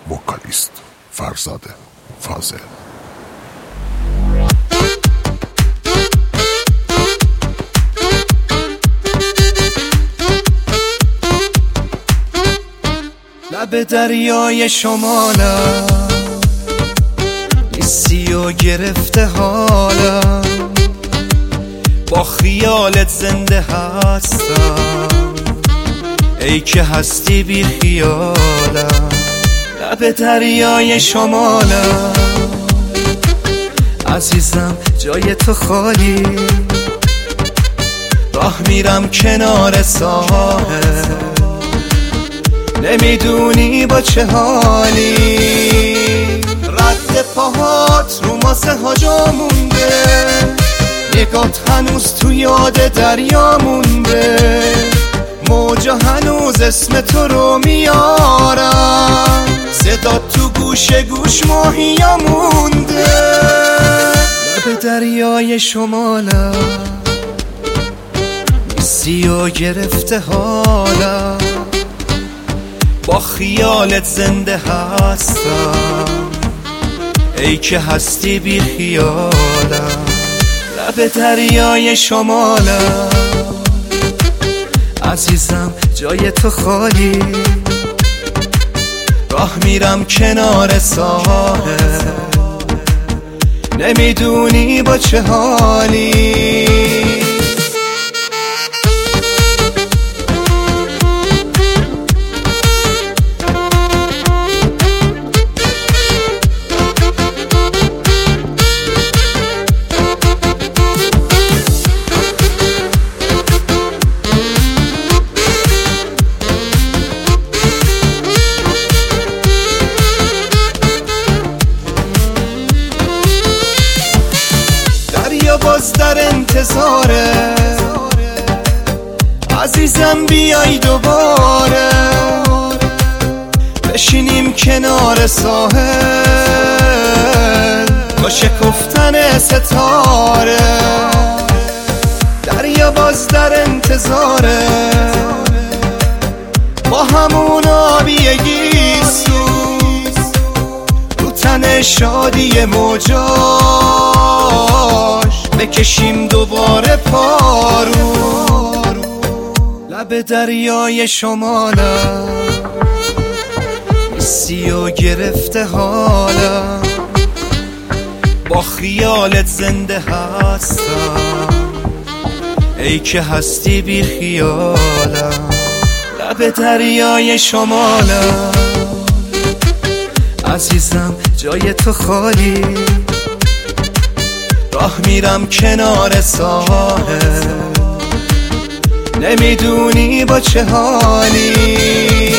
وکالیست فرزاد فاضل. لب دریای شمالم نیستی و گرفته حالم، با خیالت زنده هستم، ای که هستی بی خیالم. لب دریای شمالم عزیزم، جای تو خالی، راه میرم کنار ساحل، نمیدونی با چه حالی. رد پاهات رو ماسه ها جا مونده، نگات هنوز تو یاد دریا مونده، موجا هنوز اسم تو رو میارم، صدا تو گوش ماهیا مونده. لب دریای شمالم نیستی و گرفته حالم، با خیالت زنده هستم، ای که هستی بی خیالم. لب دریای شمالم عزیزم، جای تو خالی، راه میرم کنار ساحل، نمیدونی با چه حالی. باز در انتظاره عزیزم، بیای دوباره بشینیم کنار ساحل با شکفتن ستاره. دریا باز در انتظاره با همون آبیگی سوز، رو تن شادی موجاش بکشیم دوباره پارو. لب دریای شمالم نیستی و گرفته حالم، با خیالت زنده هستم، ای که هستی بی خیالم. لب دریای شمالم عزیزم، جای تو خالی، راه میرم کنار ساحل، نمیدونی با چه حالی.